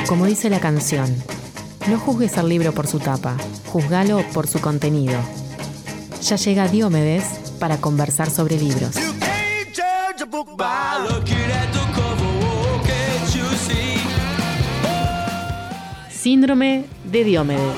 Como dice la canción, no juzgues al libro por su tapa, juzgalo por su contenido. Ya llega Diomedes para conversar sobre libros. Síndrome de Diomedes.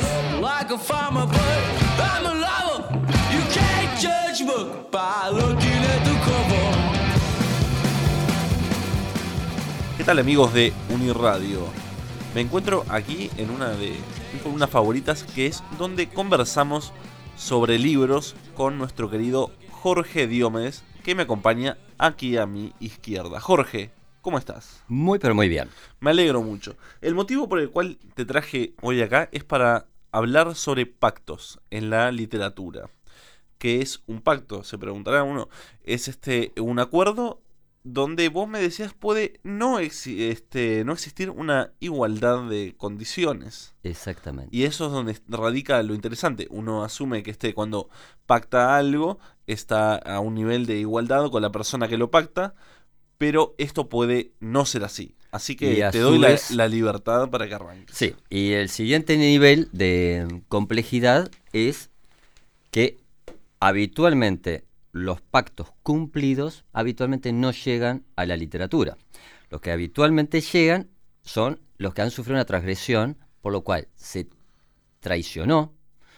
¿Qué tal, amigos de Uniradio? Me encuentro aquí en una de mis columnas favoritas, que es donde conversamos sobre libros con nuestro querido Jorge Diomedes, que me acompaña aquí a mi izquierda. Jorge, ¿cómo estás? Muy, pero muy bien. Me alegro mucho. El motivo por el cual te traje hoy acá es para hablar sobre pactos en la literatura. ¿Qué es un pacto? Se preguntará uno. Es un acuerdo donde vos me decías puede no existir una igualdad de condiciones. Exactamente. Y eso es donde radica lo interesante. Uno asume que cuando pacta algo está a un nivel de igualdad con la persona que lo pacta, pero esto puede no ser así. Así que te doy la libertad para que arranques. Sí, y el siguiente nivel de complejidad es que habitualmente los pactos cumplidos habitualmente no llegan a la literatura. Los que habitualmente llegan son los que han sufrido una transgresión, por lo cual se traicionó,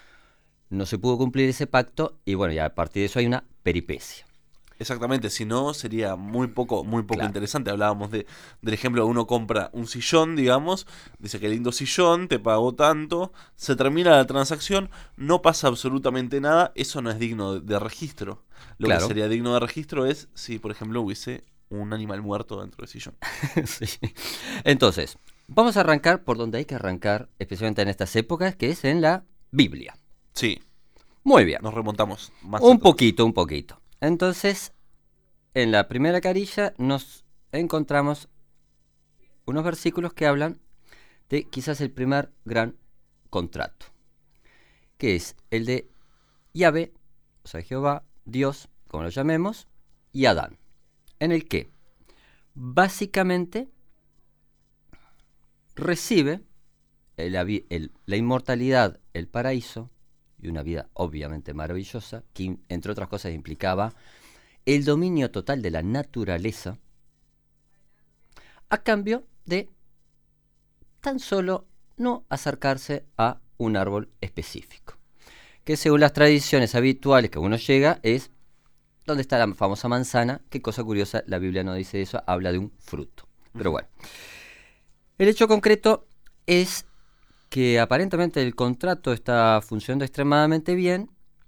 no se pudo cumplir ese pacto y bueno, ya a partir de eso hay una peripecia. Exactamente, si no sería muy poco Claro. interesante. Hablábamos del ejemplo de uno compra un sillón, digamos, dice que lindo sillón, te pagó tanto, se termina la transacción, no pasa absolutamente nada, eso no es digno de registro. Lo Claro. que sería digno de registro es si, por ejemplo, hubiese un animal muerto dentro del sillón. Sí. Entonces, vamos a arrancar por donde hay que arrancar, especialmente en estas épocas, que es en la Biblia. Sí, Muy bien. nos remontamos más Un atrás. poquito. Entonces, en la primera carilla nos encontramos unos versículos que hablan de quizás el primer gran contrato, que es el de Yahvé, o sea, Jehová, Dios, como lo llamemos, y Adán, en el que básicamente recibe la inmortalidad, el paraíso, y una vida obviamente maravillosa, que entre otras cosas implicaba el dominio total de la naturaleza, a cambio de tan solo no acercarse a un árbol específico, que según las tradiciones habituales que uno llega es donde está la famosa manzana. Qué cosa curiosa, la Biblia no dice eso, habla de un fruto. Pero bueno, el hecho concreto es que aparentemente el contrato está funcionando extremadamente bien,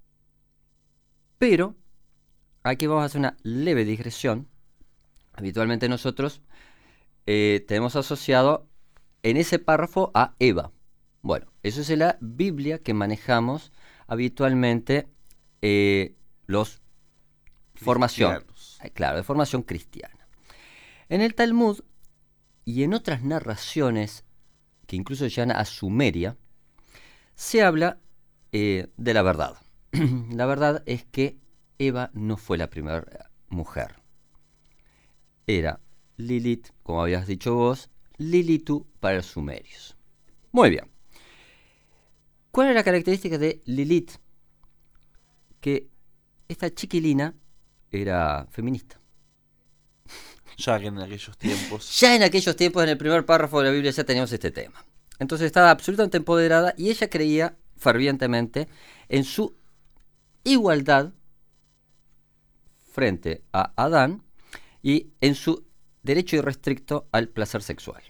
pero aquí vamos a hacer una leve digresión. Habitualmente nosotros tenemos asociado en ese párrafo a Eva. Bueno, eso es en la Biblia que manejamos habitualmente los formación, claro, de formación cristiana. En el Talmud y en otras narraciones que incluso llegan a Sumeria, se habla de la verdad. La verdad es que Eva no fue la primera mujer. Era Lilith, como habías dicho vos, Lilitu para los sumerios. Muy bien. ¿Cuál es la característica de Lilith? Que esta chiquilina era feminista. Ya que en aquellos tiempos... Ya en aquellos tiempos, en el primer párrafo de la Biblia ya teníamos este tema. Entonces estaba absolutamente empoderada y ella creía fervientemente en su igualdad frente a Adán y en su derecho irrestricto al placer sexual.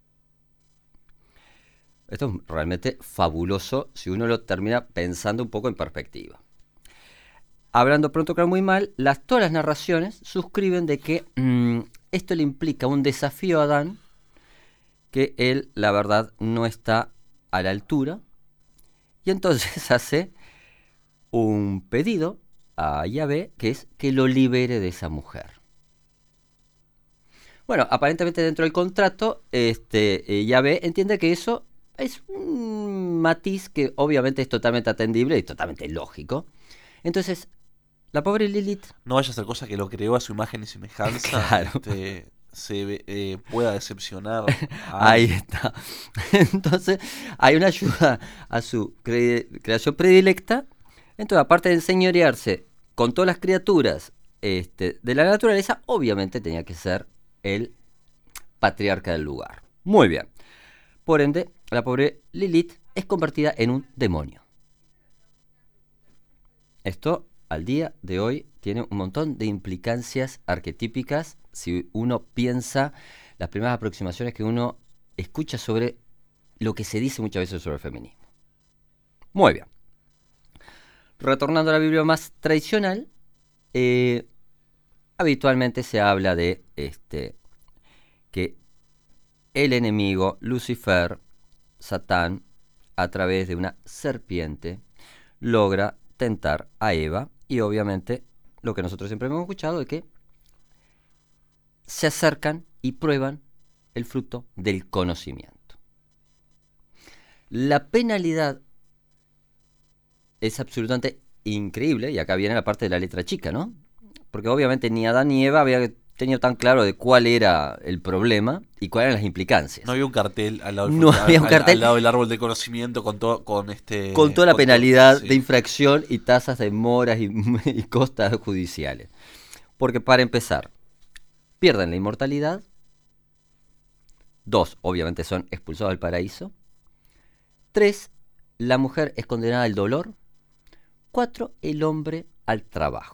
Esto es realmente fabuloso si uno lo termina pensando un poco en perspectiva. Hablando pronto, claro, muy mal, todas las narraciones suscriben de que esto le implica un desafío a Adán, que él, la verdad, no está a la altura, y entonces hace un pedido a Yahvé, que es que lo libere de esa mujer. Bueno, aparentemente dentro del contrato, Yahvé entiende que eso es un matiz que obviamente es totalmente atendible y totalmente lógico. Entonces, la pobre Lilith... No vaya a ser cosa que lo creó a su imagen y semejanza. Claro. pueda decepcionar a Ahí alguien. está. Entonces, hay una ayuda a su creación predilecta. Entonces, aparte de enseñorearse con todas las criaturas de la naturaleza, obviamente tenía que ser el patriarca del lugar. Muy bien. Por ende, la pobre Lilith es convertida en un demonio. Esto, al día de hoy, tiene un montón de implicancias arquetípicas si uno piensa las primeras aproximaciones que uno escucha sobre lo que se dice muchas veces sobre el feminismo. Muy bien. Retornando a la Biblia más tradicional, habitualmente se habla de que el enemigo, Lucifer, Satán, a través de una serpiente, logra tentar a Eva, y obviamente lo que nosotros siempre hemos escuchado es que se acercan y prueban el fruto del conocimiento. La penalidad es absolutamente increíble, y acá viene la parte de la letra chica, ¿no? Porque obviamente ni Adán ni Eva habían tenido tan claro de cuál era el problema y cuáles eran las implicancias. No había un cartel al lado del, No había un cartel al lado del árbol de conocimiento con toda la penalidad sí, de infracción y tasas de moras y costas judiciales. Porque para empezar, pierden la inmortalidad. 2, obviamente son expulsados del paraíso. 3, la mujer es condenada al dolor. 4, el hombre al trabajo.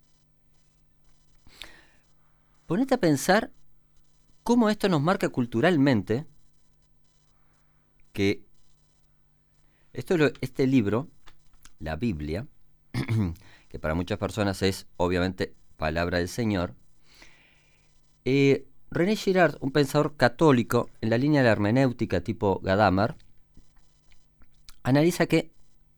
Ponete a pensar cómo esto nos marca culturalmente que este libro, la Biblia, que para muchas personas es obviamente palabra del Señor, René Girard, un pensador católico en la línea de la hermenéutica tipo Gadamer, analiza que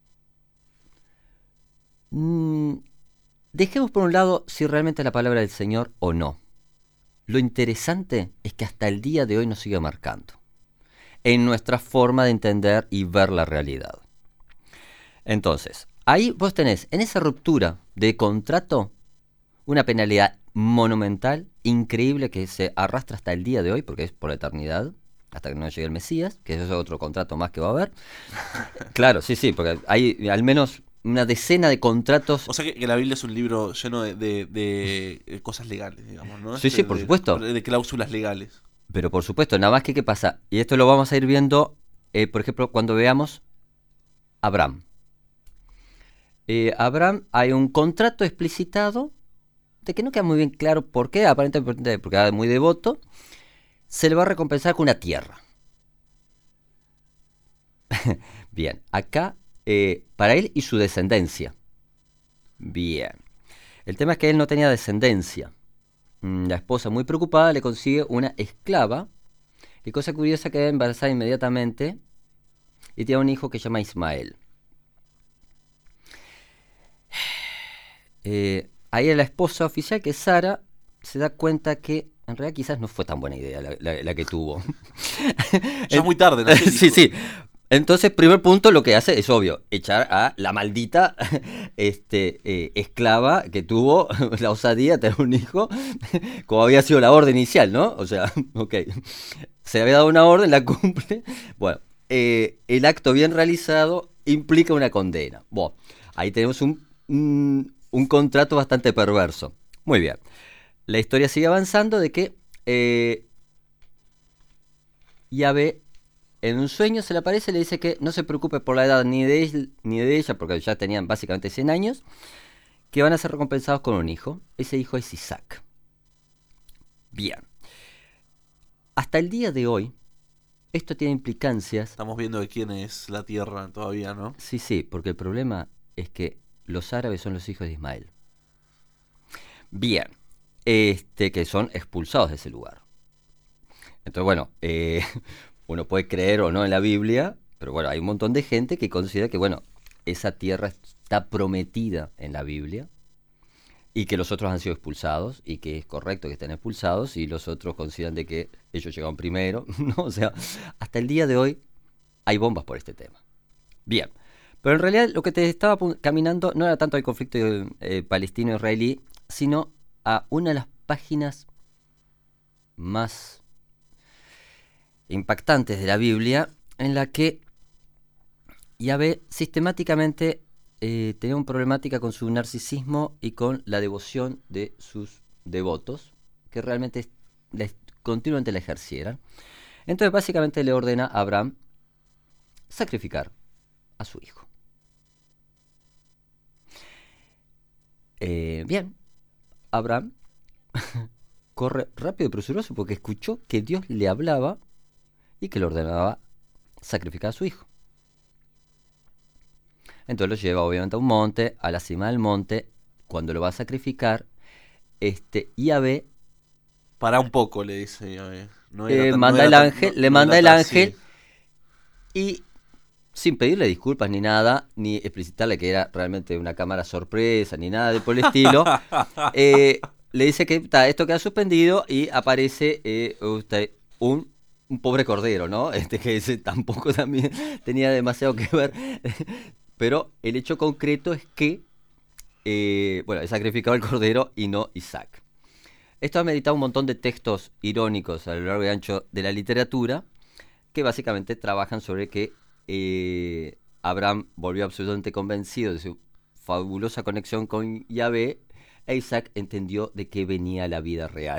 dejemos por un lado si realmente es la palabra del Señor o no. Lo interesante es que hasta el día de hoy nos sigue marcando en nuestra forma de entender y ver la realidad. Entonces, ahí vos tenés en esa ruptura de contrato una penalidad monumental, increíble, que se arrastra hasta el día de hoy, porque es por la eternidad, hasta que no llegue el Mesías, que eso es otro contrato más que va a haber. Claro, sí, porque hay al menos una decena de contratos. O sea que la Biblia es un libro lleno de cosas legales, digamos, ¿no? Sí, por supuesto. De cláusulas legales. Pero por supuesto, nada más que ¿qué pasa? Y esto lo vamos a ir viendo, por ejemplo, cuando veamos Abraham. Abraham, hay un contrato explicitado de que no queda muy bien claro por qué, aparentemente porque era muy devoto, se le va a recompensar con una tierra. Bien, acá para él y su descendencia. Bien. El tema es que él no tenía descendencia. La esposa, muy preocupada, le consigue una esclava. Y cosa curiosa, queda embarazada inmediatamente y tiene un hijo que se llama Ismael. Ahí la esposa oficial, que es Sara, se da cuenta que en realidad quizás no fue tan buena idea la que tuvo. Ya es muy tarde, ¿no? Sí. Entonces, primer punto, lo que hace es obvio, echar a la maldita esclava que tuvo la osadía de tener un hijo, como había sido la orden inicial, ¿no? O sea, ok, se había dado una orden, la cumple. Bueno, el acto bien realizado implica una condena. Bueno, ahí tenemos un contrato bastante perverso. Muy bien, la historia sigue avanzando de que Yahvé, en un sueño se le aparece y le dice que no se preocupe por la edad ni de él ni de ella, porque ya tenían básicamente 100 años, que van a ser recompensados con un hijo. Ese hijo es Isaac. Bien. Hasta el día de hoy, esto tiene implicancias. Estamos viendo de quién es la tierra todavía, ¿no? Sí, porque el problema es que los árabes son los hijos de Ismael. Bien. Que son expulsados de ese lugar. Entonces, bueno, uno puede creer o no en la Biblia, pero bueno, hay un montón de gente que considera que, bueno, esa tierra está prometida en la Biblia y que los otros han sido expulsados y que es correcto que estén expulsados y los otros consideran de que ellos llegaron primero, ¿no? O sea, hasta el día de hoy hay bombas por este tema. Bien, pero en realidad lo que te estaba caminando no era tanto el conflicto palestino-israelí, sino a una de las páginas más impactantes de la Biblia, en la que Yahvé sistemáticamente tenía una problemática con su narcisismo y con la devoción de sus devotos, que realmente continuamente la ejercieran. Entonces básicamente le ordena a Abraham sacrificar a su hijo. Bien, Abraham corre rápido y presuroso porque escuchó que Dios le hablaba y que le ordenaba sacrificar a su hijo. Entonces lo lleva obviamente a un monte, a la cima del monte. Cuando lo va a sacrificar, Yahvé Para un poco, le dice Yahvé. manda el ángel y sin pedirle disculpas ni nada, ni explicitarle que era realmente una cámara sorpresa, ni nada de por el estilo, le dice que esto queda suspendido y aparece un pobre cordero, ¿no? Que ese tampoco también tenía demasiado que ver. Pero el hecho concreto es que, he sacrificado el cordero y no Isaac. Esto ha meditado un montón de textos irónicos a lo largo y ancho de la literatura, que básicamente trabajan sobre que Abraham volvió absolutamente convencido de su fabulosa conexión con Yahvé, e Isaac entendió de qué venía la vida real.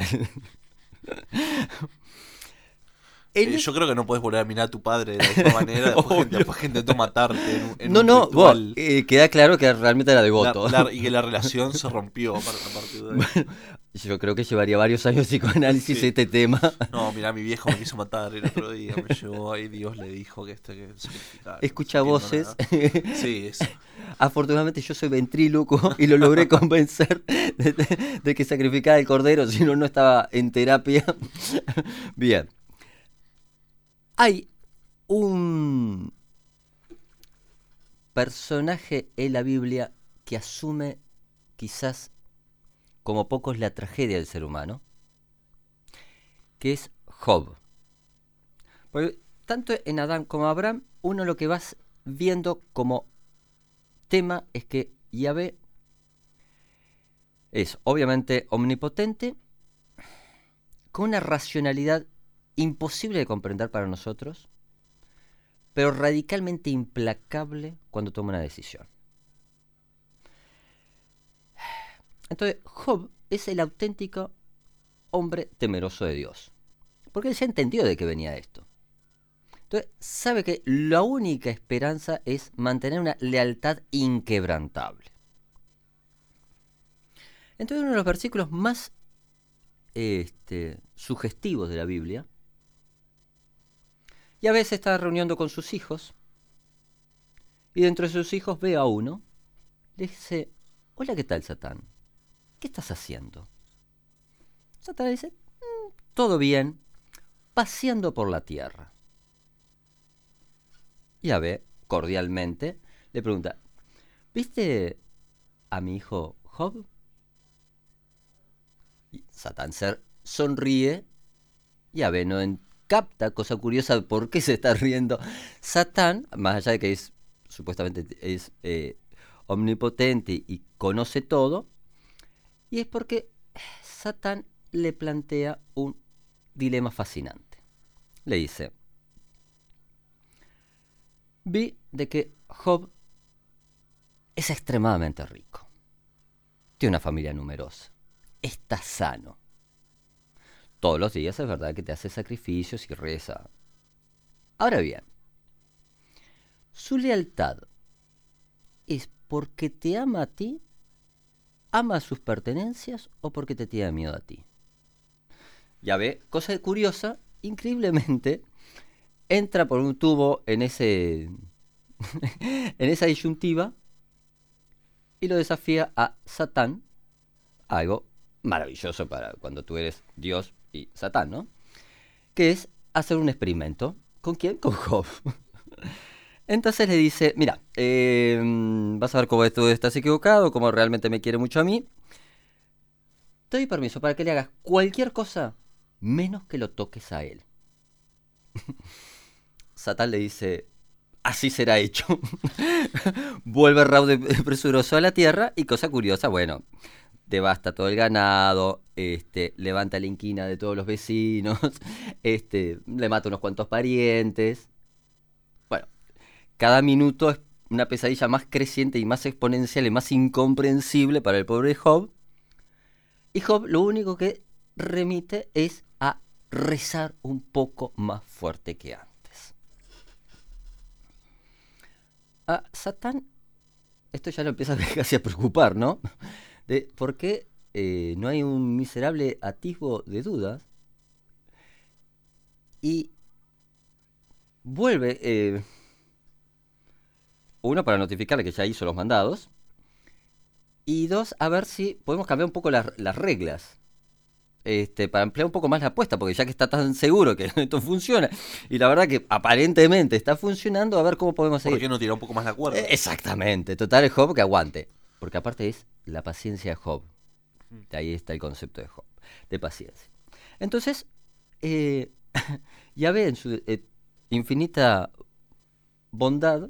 Yo creo que no puedes volver a mirar a tu padre de la misma manera. Después gente intentó matarte en un vos, ritual. queda claro que realmente era devoto. Y que la relación se rompió a partir de ahí. Bueno, yo creo que llevaría varios años de psicoanálisis este tema. No, mirá, mi viejo me quiso matar el otro día. Me llevó y Dios le dijo que sacrificar. Escucha voces. Sí, eso. Afortunadamente yo soy ventríloco y lo logré convencer de que sacrificara el cordero, si no, no estaba en terapia. Bien. Hay un personaje en la Biblia que asume quizás como pocos la tragedia del ser humano, que es Job. Porque tanto en Adán como Abraham, uno lo que vas viendo como tema es que Yahvé es obviamente omnipotente, con una racionalidad imposible de comprender para nosotros, pero radicalmente implacable cuando toma una decisión. Entonces, Job es el auténtico hombre temeroso de Dios, porque él ya entendió de qué venía esto. Entonces, sabe que la única esperanza es mantener una lealtad inquebrantable. Entonces, uno de los versículos más sugestivos de la Biblia, y a veces está reuniendo con sus hijos, y dentro de sus hijos ve a uno, le dice: hola, ¿qué tal, Satán? ¿Qué estás haciendo? Satán le dice: todo bien, paseando por la tierra. Yahvé, cordialmente, le pregunta: ¿viste a mi hijo Job? Y Satán sonríe. Yahvé no capta, cosa curiosa, por qué se está riendo Satán, más allá de que supuestamente es omnipotente y conoce todo, y es porque Satán le plantea un dilema fascinante. Le dice: vi de que Job es extremadamente rico, tiene una familia numerosa, está sano. Todos los días es verdad que te hace sacrificios y reza. Ahora bien, su lealtad es porque te ama a ti, ama sus pertenencias, o porque te tiene miedo a ti. Yahvé, cosa curiosa, increíblemente, entra por un tubo en esa disyuntiva y lo desafía a Satán, algo maravilloso para cuando tú eres Dios y Satán, ¿no? Que es hacer un experimento. ¿Con quién? Con Job. Entonces le dice: mira, vas a ver cómo tú estás equivocado, cómo realmente me quiere mucho a mí. Te doy permiso para que le hagas cualquier cosa menos que lo toques a él. Satán le dice: así será hecho. Vuelve raudo y presuroso a la tierra, y cosa curiosa, bueno, devasta todo el ganado, levanta la inquina de todos los vecinos, le mata unos cuantos parientes. Bueno, cada minuto es una pesadilla más creciente y más exponencial y más incomprensible para el pobre Job. Y Job lo único que remite es a rezar un poco más fuerte que antes. A Satán esto ya lo empieza casi a preocupar, ¿no? De por qué no hay un miserable atisbo de dudas. Y vuelve, uno, para notificarle que ya hizo los mandados, y dos, a ver si podemos cambiar un poco las reglas. Para ampliar un poco más la apuesta, porque ya que está tan seguro que esto funciona, y la verdad que aparentemente está funcionando, a ver cómo podemos seguir. ¿Por qué no tirar un poco más la cuerda? Exactamente, total, el Job que aguante, porque aparte es la paciencia de Job. De ahí está el concepto de Job, de paciencia. Entonces, Yahvé en su infinita bondad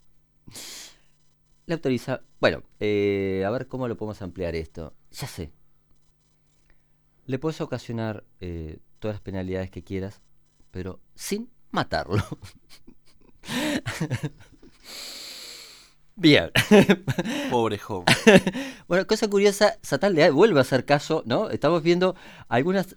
le autoriza, bueno, a ver cómo lo podemos ampliar esto. Ya sé. Le puedes ocasionar todas las penalidades que quieras, pero sin matarlo. Bien. Pobre Job. Bueno, cosa curiosa, Satán le vuelve a hacer caso, ¿no? Estamos viendo algunos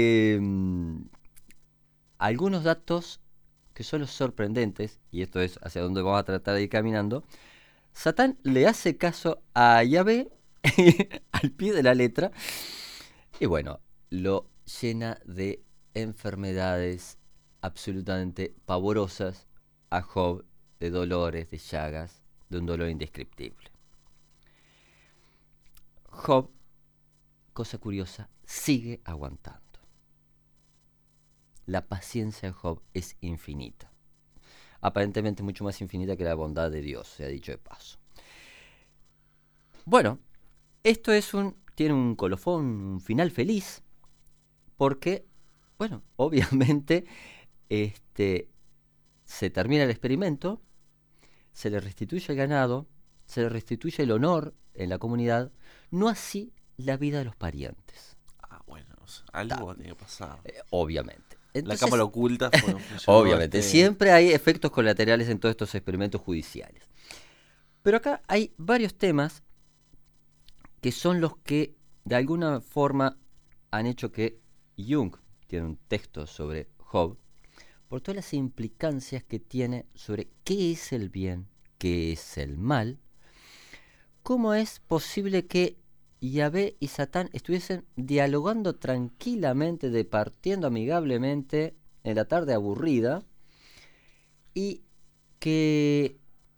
datos que son los sorprendentes, y esto es hacia donde vamos a tratar de ir caminando. Satán le hace caso a Yahvé al pie de la letra. Y bueno, lo llena de enfermedades absolutamente pavorosas a Job, de dolores, de llagas, de un dolor indescriptible. Job, cosa curiosa, sigue aguantando. La paciencia de Job es infinita. Aparentemente mucho más infinita que la bondad de Dios, se ha dicho de paso. Bueno, esto tiene un colofón, un final feliz, porque, bueno, obviamente, se termina el experimento, se le restituye el ganado, se le restituye el honor en la comunidad, no así la vida de los parientes. Ah, bueno, algo tiene que pasar. Obviamente. Entonces, la cámara oculta fue obviamente, siempre hay efectos colaterales en todos estos experimentos judiciales. Pero acá hay varios temas que son los que de alguna forma han hecho que Jung tiene un texto sobre Job, por todas las implicancias que tiene sobre qué es el bien, qué es el mal, cómo es posible que Yahvé y Satán estuviesen dialogando tranquilamente, departiendo amigablemente en la tarde aburrida, y que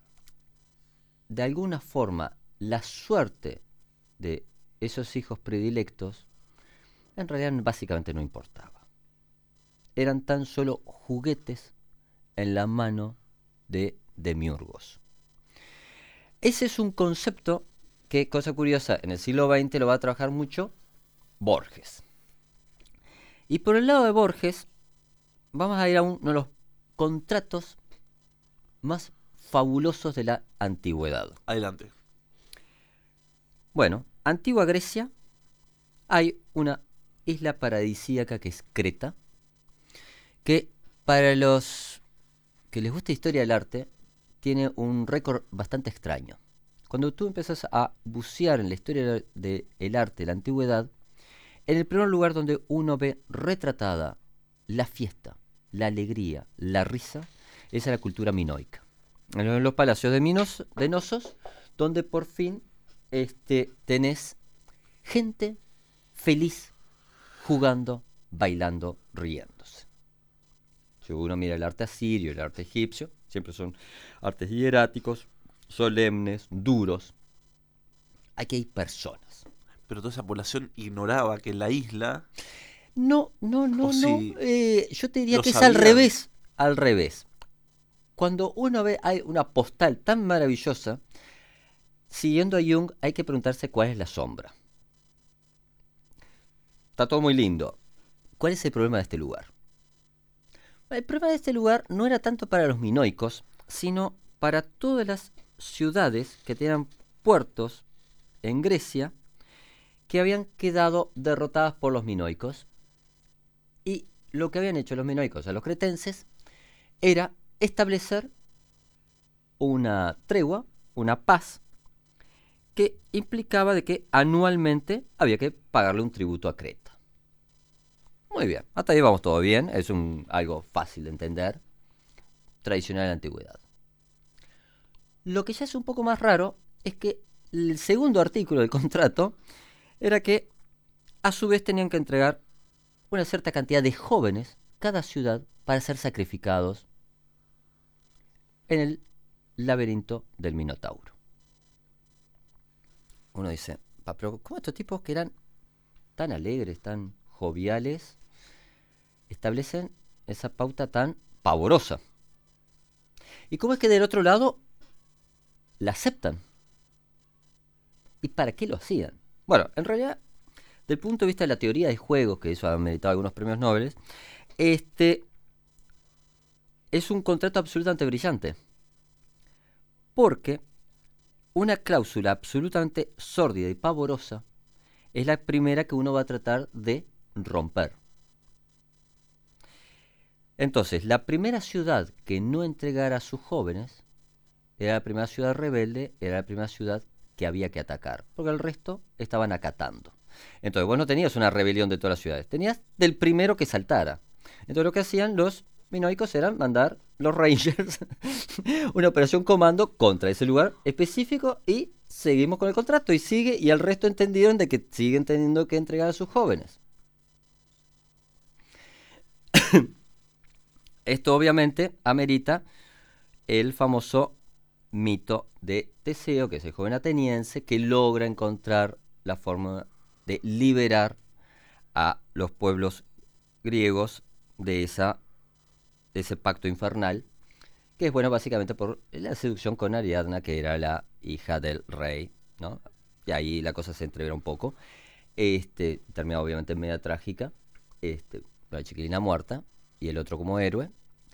de alguna forma la suerte de esos hijos predilectos en realidad básicamente no importaba. Eran tan solo juguetes en la mano de demiurgos. Ese es un concepto que, cosa curiosa, en el siglo XX lo va a trabajar mucho Borges. Y por el lado de Borges, vamos a ir a uno de los contratos más fabulosos de la antigüedad. Adelante. Bueno, antigua Grecia, hay una isla paradisíaca que es Creta, que para los que les gusta historia del arte, tiene un récord bastante extraño. Cuando tú empiezas a bucear en la historia del arte de la antigüedad, en el primer lugar donde uno ve retratada la fiesta, la alegría, la risa, es la cultura minoica. En los palacios de Nosos, donde por fin tenés gente feliz, jugando, bailando, riéndose. Si uno mira el arte asirio, el arte egipcio, siempre son artes hieráticos, solemnes, duros. Aquí hay personas. Pero toda esa población ignoraba que en la isla... No. Si yo te diría que es sabían. al revés. Cuando uno ve hay una postal tan maravillosa, siguiendo a Jung, hay que preguntarse cuál es la sombra. Está todo muy lindo. ¿Cuál es el problema de este lugar? El problema de este lugar no era tanto para los minoicos, sino para todas las ciudades que tenían puertos en Grecia, que habían quedado derrotadas por los minoicos. Y lo que habían hecho los minoicos a los cretenses era establecer una tregua, una paz, que implicaba de que anualmente había que pagarle un tributo a Creta. Muy bien, hasta ahí vamos todo bien, es algo fácil de entender, tradicional en la antigüedad. Lo que ya es un poco más raro es que el segundo artículo del contrato era que a su vez tenían que entregar una cierta cantidad de jóvenes cada ciudad para ser sacrificados en el laberinto del Minotauro. Uno dice, pero ¿cómo estos tipos que eran tan alegres, tan joviales, establecen esa pauta tan pavorosa? ¿Y cómo es que del otro lado la aceptan? ¿Y para qué lo hacían? Bueno, en realidad, del punto de vista de la teoría de juegos, que eso ha meritado algunos premios Nobel, es un contrato absolutamente brillante. Porque una cláusula absolutamente sórdida y pavorosa es la primera que uno va a tratar de romper. Entonces, la primera ciudad que no entregara a sus jóvenes era la primera ciudad rebelde, era la primera ciudad que había que atacar, porque el resto estaban acatando. Entonces, vos no tenías una rebelión de todas las ciudades, tenías del primero que saltara. Entonces, lo que hacían los minoicos era mandar los Rangers una operación comando contra ese lugar específico y seguimos con el contrato y sigue, y el resto entendieron de que siguen teniendo que entregar a sus jóvenes. Esto obviamente amerita el famoso mito de Teseo, que es el joven ateniense que logra encontrar la forma de liberar a los pueblos griegos de ese pacto infernal, que es bueno básicamente por la seducción con Ariadna, que era la hija del rey, ¿no? Y ahí la cosa se entrevera un poco. Termina obviamente en media trágica, la chiquilina muerta y el otro como héroe.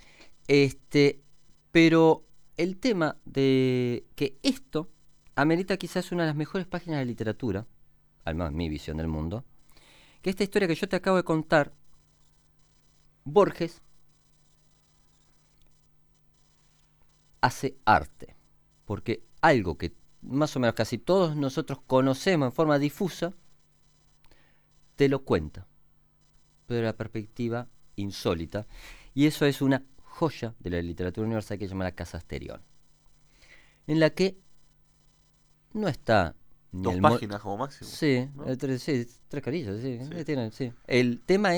Pero el tema de que esto amerita quizás una de las mejores páginas de literatura, al menos mi visión del mundo, que esta historia que yo te acabo de contar, Borges hace arte, porque algo que más o menos casi todos nosotros conocemos en forma difusa, te lo cuenta, pero de la perspectiva insólita, y eso es una joya de la literatura universal que se llama La Casa Asterión, en la que no está ni 2 páginas como máximo. Sí, ¿no? tres carillas, sí. Sí. Sí. El tema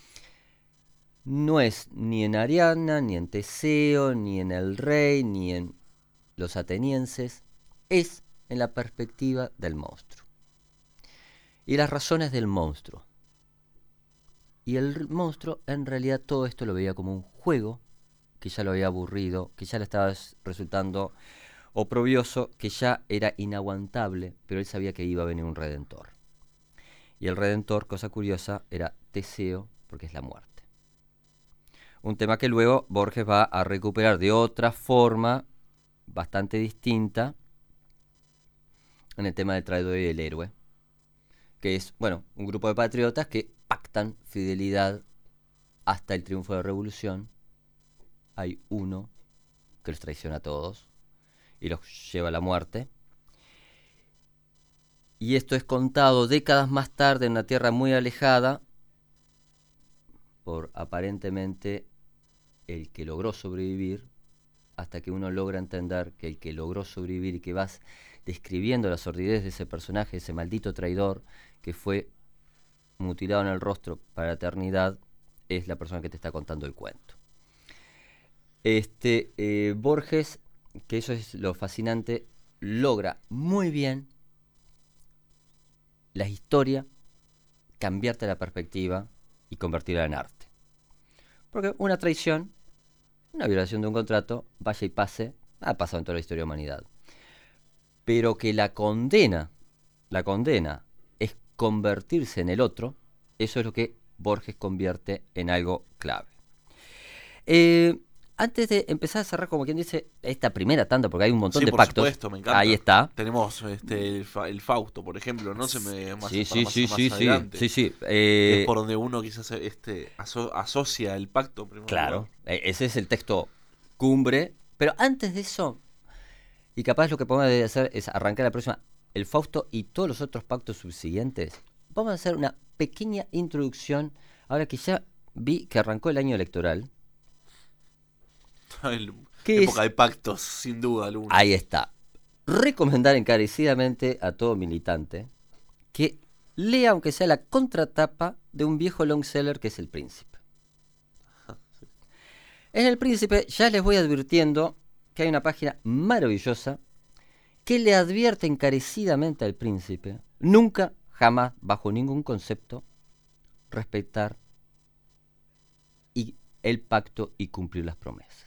no es ni en Ariadna, ni en Teseo, ni en el rey, ni en los atenienses, es en la perspectiva del monstruo. Y las razones del monstruo. Y el monstruo, en realidad, todo esto lo veía como un juego, que ya lo había aburrido, que ya le estaba resultando oprobioso, que ya era inaguantable, pero él sabía que iba a venir un redentor. Y el redentor, cosa curiosa, era Teseo, porque es la muerte. Un tema que luego Borges va a recuperar de otra forma, bastante distinta, en el tema del traidor y del héroe, que es, bueno, un grupo de patriotas que pactan fidelidad hasta el triunfo de la revolución. Hay uno que los traiciona a todos y los lleva a la muerte. Y esto es contado décadas más tarde en una tierra muy alejada por aparentemente el que logró sobrevivir, hasta que uno logra entender que el que logró sobrevivir y que vas describiendo la sordidez de ese personaje, ese maldito traidor que fue mutilado en el rostro para la eternidad, es la persona que te está contando el cuento. Borges, que eso es lo fascinante, logra muy bien la historia, cambiarte la perspectiva y convertirla en arte. Porque una traición, una violación de un contrato, vaya y pase, ha pasado en toda la historia de la humanidad. Pero que la condena es convertirse en el otro, eso es lo que Borges convierte en algo clave. antes de empezar a cerrar, como quien dice, esta primera tanda, porque hay un montón Sí, de por pactos. supuesto, me encanta. Ahí está. Tenemos el Fausto, por ejemplo, no se me más, Sí, para sí, más, sí, más sí, adelante. sí, sí. Es por donde uno quizás asocia el pacto. Primero Claro, lugar. ese es el texto cumbre. Pero antes de eso, y capaz lo que podemos hacer es arrancar la próxima, el Fausto y todos los otros pactos subsiguientes. Vamos a hacer una pequeña introducción. Ahora que ya vi que arrancó el año electoral. Época de pactos, sin duda alguna. Ahí está. Recomendar encarecidamente a todo militante que lea, aunque sea la contratapa de un viejo longseller que es El Príncipe. En El Príncipe ya les voy advirtiendo que hay una página maravillosa que le advierte encarecidamente al príncipe nunca, jamás, bajo ningún concepto, respetar el pacto y cumplir las promesas.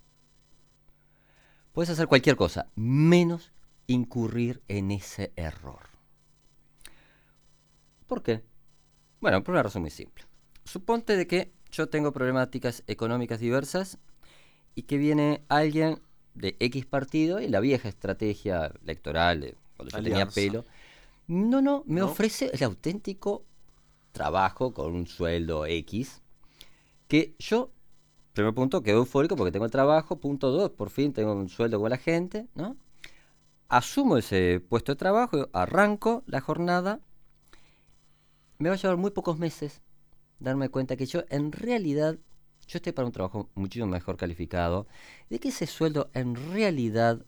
Puedes hacer cualquier cosa, menos incurrir en ese error. ¿Por qué? Bueno, por una razón muy simple. Suponte de que yo tengo problemáticas económicas diversas y que viene alguien de X partido y la vieja estrategia electoral, cuando yo tenía pelo, me ofrece el auténtico trabajo con un sueldo X, que yo, primer punto, quedo eufórico porque tengo el trabajo, punto 2, por fin tengo un sueldo con la gente, ¿no? Asumo ese puesto de trabajo, arranco la jornada, me va a llevar muy pocos meses darme cuenta que yo en realidad, yo estoy para un trabajo muchísimo mejor calificado, de que ese sueldo en realidad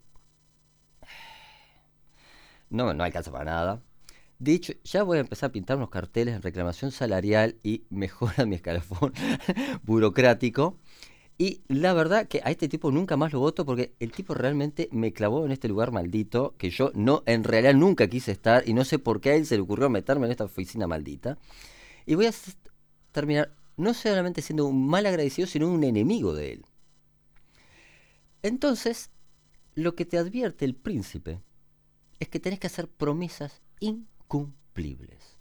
no alcanza para nada. De hecho, ya voy a empezar a pintar unos carteles en reclamación salarial y mejora mi escalafón burocrático. Y la verdad que a este tipo nunca más lo voto porque el tipo realmente me clavó en este lugar maldito que yo en realidad nunca quise estar y no sé por qué a él se le ocurrió meterme en esta oficina maldita. Y voy a terminar no solamente siendo un mal agradecido, sino un enemigo de él. Entonces, lo que te advierte El Príncipe es que tenés que hacer promesas incumplibles.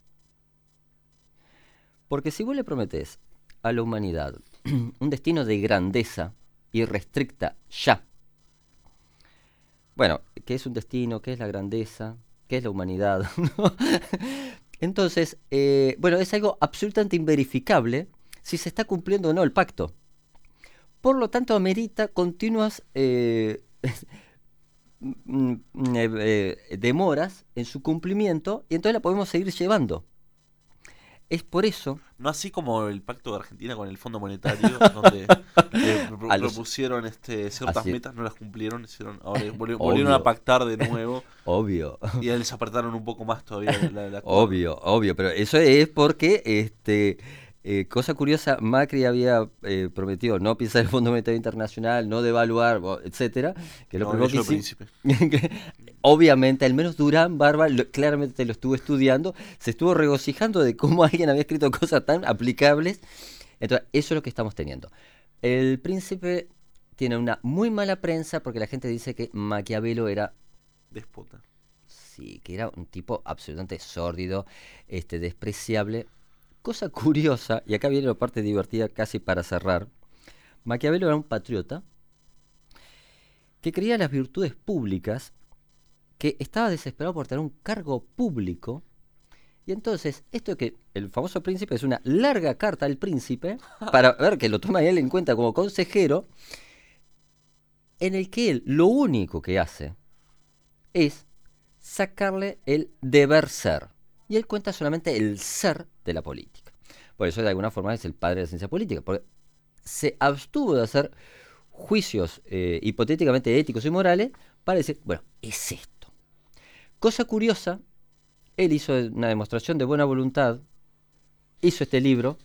Porque si vos le prometés a la humanidad un destino de grandeza irrestricta ya, bueno, ¿qué es un destino? ¿Qué es la grandeza? ¿Qué es la humanidad? Entonces, bueno, es algo absolutamente inverificable si se está cumpliendo o no el pacto. Por lo tanto, amerita continuas demoras en su cumplimiento y entonces la podemos seguir llevando. Es por eso... No así como el pacto de Argentina con el Fondo Monetario, donde propusieron ciertas metas, no las cumplieron, ahora volvieron a pactar de nuevo. Obvio. Y les apretaron un poco más todavía la Obvio, pero eso es porque, cosa curiosa, Macri había prometido no pisar el Fondo Monetario Internacional, no devaluar, etcétera, que lo primero que Príncipe. Obviamente, al menos Durán Barba claramente lo estuvo estudiando, se estuvo regocijando de cómo alguien había escrito cosas tan aplicables. Entonces, eso es lo que estamos teniendo. El Príncipe tiene una muy mala prensa porque la gente dice que Maquiavelo era... déspota. Sí, que era un tipo absolutamente sórdido, despreciable. Cosa curiosa, y acá viene la parte divertida casi para cerrar, Maquiavelo era un patriota que creía en las virtudes públicas, que estaba desesperado por tener un cargo público, y entonces esto que el famoso Príncipe es una larga carta al príncipe, para ver que lo toma él en cuenta como consejero, en el que él lo único que hace es sacarle el deber ser. Y él cuenta solamente el ser de la política. Por eso de alguna forma es el padre de la ciencia política, porque se abstuvo de hacer juicios hipotéticamente éticos y morales para decir, bueno, es esto. Cosa curiosa, él hizo una demostración de buena voluntad, hizo este libro,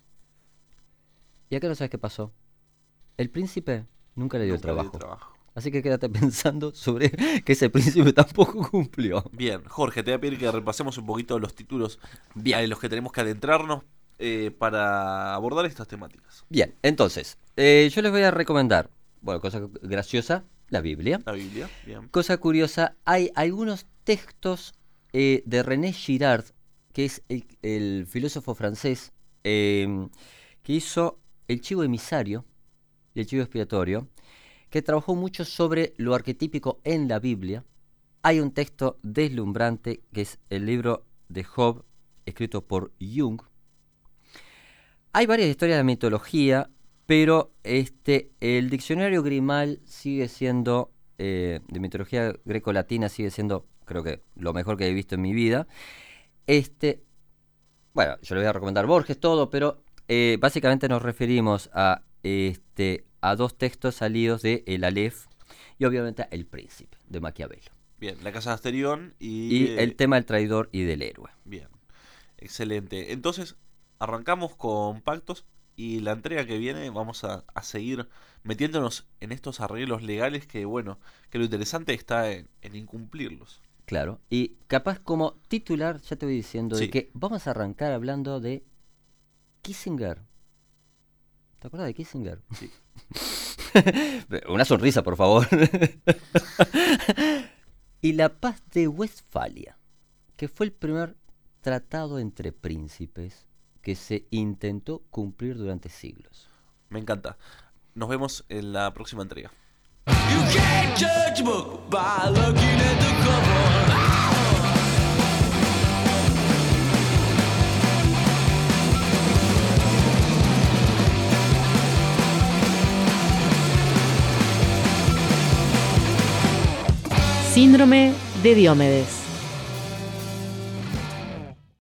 y acá no sabes qué pasó. El príncipe nunca le dio el trabajo. Así que quédate pensando sobre que ese príncipe tampoco cumplió. Bien, Jorge, te voy a pedir que repasemos un poquito los títulos en los que tenemos que adentrarnos para abordar estas temáticas. Bien, entonces, yo les voy a recomendar, bueno, cosa graciosa, la Biblia. La Biblia, bien. Cosa curiosa, hay algunos textos de René Girard, que es el filósofo francés, que hizo El Chivo Emisario. y el chivo expiatorio, que trabajó mucho sobre lo arquetípico en la Biblia. Hay un texto deslumbrante que es el libro de Job, escrito por Jung. Hay varias historias de mitología, pero el diccionario Grimal sigue siendo, de mitología greco-latina, sigue siendo, creo que, lo mejor que he visto en mi vida. Bueno, yo le voy a recomendar Borges, todo, pero básicamente nos referimos a dos textos salidos de El Aleph y obviamente a El Príncipe, de Maquiavelo. Bien, La Casa de Asterión Y el tema del traidor y del héroe. Bien, excelente. Entonces, arrancamos con pactos y la entrega que viene vamos a seguir metiéndonos en estos arreglos legales que, bueno, que lo interesante está en incumplirlos. Claro, y capaz como titular, ya te voy diciendo, Sí. de que vamos a arrancar hablando de Kissinger. ¿Te acuerdas de Kissinger? Sí. Una sonrisa, por favor. Y la paz de Westfalia, que fue el primer tratado entre príncipes que se intentó cumplir durante siglos. Me encanta. Nos vemos en la próxima entrega. You can't judge a book by looking at the cover. Síndrome de Diomedes.